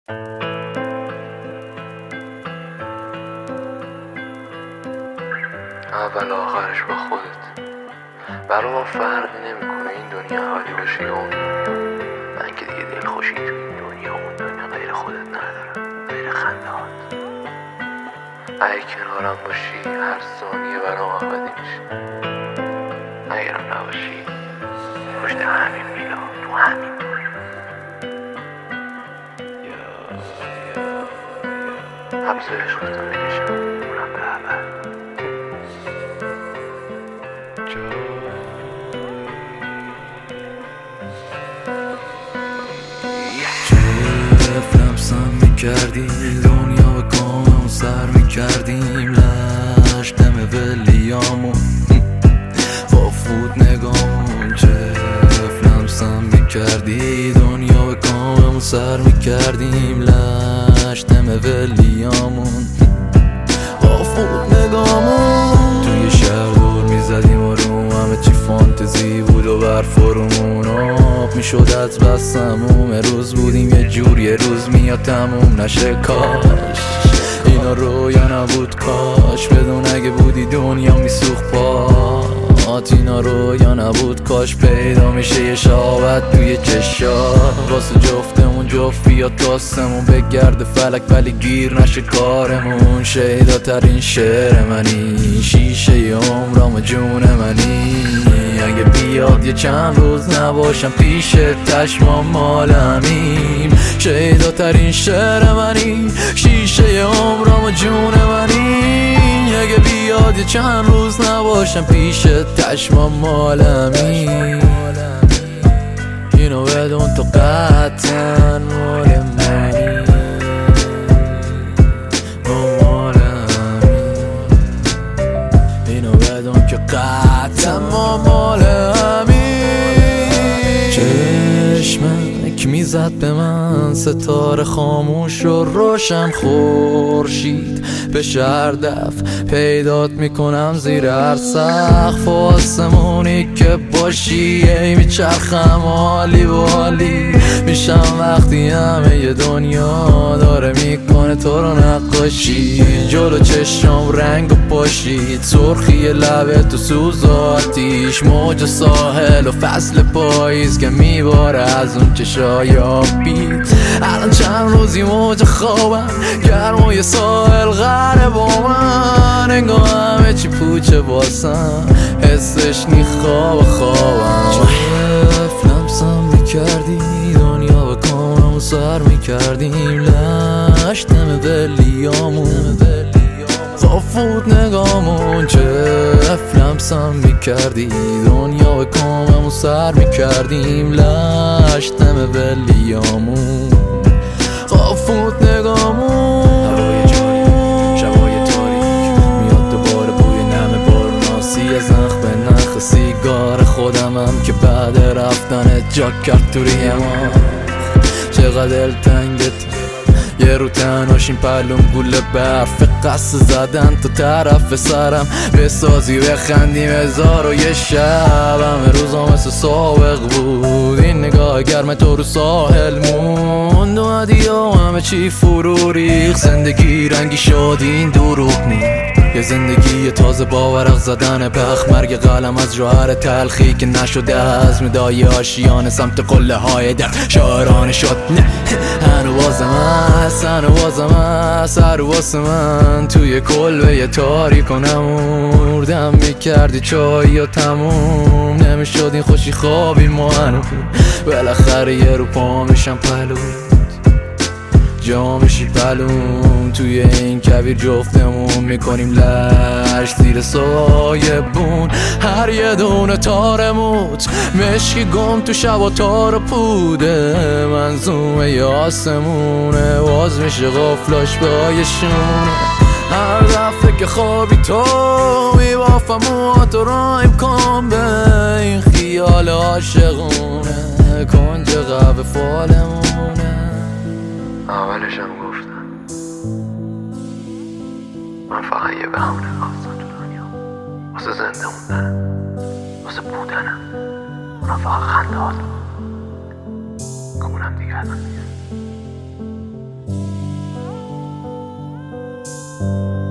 اول آخرش با خودت. برا ما فرقی نمیکنه این دنیا حالی باشی یا اون دنیا. من که دیگه دل خوشی تو این دنیا اون دنیا غیر خودت ندارم، غیر خنده هات. اگه کنارم باشی هر ثانیه برام ابدی میشی، اگرم نباشی پشت همین میلا تو همین دنیا حبس عشقتو میکشم اونم به ابد. چه لمسم میکردی دنیا به کامم سر میکردیم، لش دم ولیامون با فوت نگامون. چه لمسم میکردی دنیا به کامم سر میکردیم، لش دم ولیامون با فوت نگامون. توی شهر دور میزدیم و رو همه چی فانتزی بود و برف رومون آب میشد از بسموم. روز بودیم یه جور، یه روز میاد تموم نشه. کاش اینا رویا نبود، کاش بدون اگه بودی دنیا میسوخت پات. اینا رویا نبود، کاش پیدا میشه یه شابت توی چشات. واسه جفتمون جفت بیاد تاستمون بگرد فلک ولی گیر نشه کارمون. شیدا ترین شعر منی، شیشه عمرام جون منی. اگه بیاد یه چند روز نباشم پیش چشمام مالمیم. شیدا ترین شعر منی، شیشه عمرام جون منی. اگه بیاد یه چند روز نباشم پیش چشمام مالمیم. اینو بدون تو قطعاً مال منی، اینو بدون که قطعاً مال همین. چشمک میزد به من ستاره خاموش و روشن، خورشید به شهر دف پیدات میکنم زیر هر سقف و آسمونی که باشی. ای میچرخم حالی و حالی میشم وقتی همه ی دنیا داره میکنه تو رو نقاشی. جلو چشم رنگ و پاشید، سرخی لبه تو سوز و آتیش، موج ساحل و فصل پاییز که میباره از اون چشای آبید. الان چند روزی موج خوابم، گرمای ساحل غره با من. انگاه همه چی پوچه باسم، حسش نی خوابم. چه لمسم میکردی دنیا به کامم سر میکردیم، لش دم ولیامون فوت نگامون. چه لمسم میکردی دنیا به کامم سر میکردیم، لش دم ولیامون فوت نگامون. هوای جاری، شبای تاریک، میاد دوباره بوی نم باروناسی از نخ به نخ سیگار خودمم که بعد رفتنت جا کرد تو ریما. چقدر دلتنگت یه رو تنهاشیم پلوم گوله برف قصد زدن تو طرف سرم بسازی بخندیم هزار و یه شب. همه روزا مثل سابق بود، این نگاه گرم تو رو ساحل موند و هدیه همه چی فرو ریخت. زندگی رنگی شد این دروغ نی، یه زندگی تازه با ورق زدن بخ. مرگ قلم از جوهر تلخی که نشده از مدای آشیان سمت قله های درد شاعرانه شد. نه هنو واسه من توی کلبه تاریک و نموردم میکردی چای یا تموم نمیشد این خوشی خوابی ما هنو. بالاخره یه رو پا میشم پلو جا میشی پلوم. توی این کویر جفتمون میکنیم لش زیر سایه بون. هر یه دونه تارموت مشکی گم تو شب و تار پوده. منظومه ی آسمونه باز میشه غفلاش بایشونه. هر دفعه که خوابی تو میبافم و تو رایم کن به این خیال عاشقونه. کنج قهوه فالمونه. اولشم گفتم من فقط یه بهونه خواستم تو دنیا واسه زنده موندنم، واسه بودنم. من فقط خنده هاتم که اونم دیگه الان نیست. است.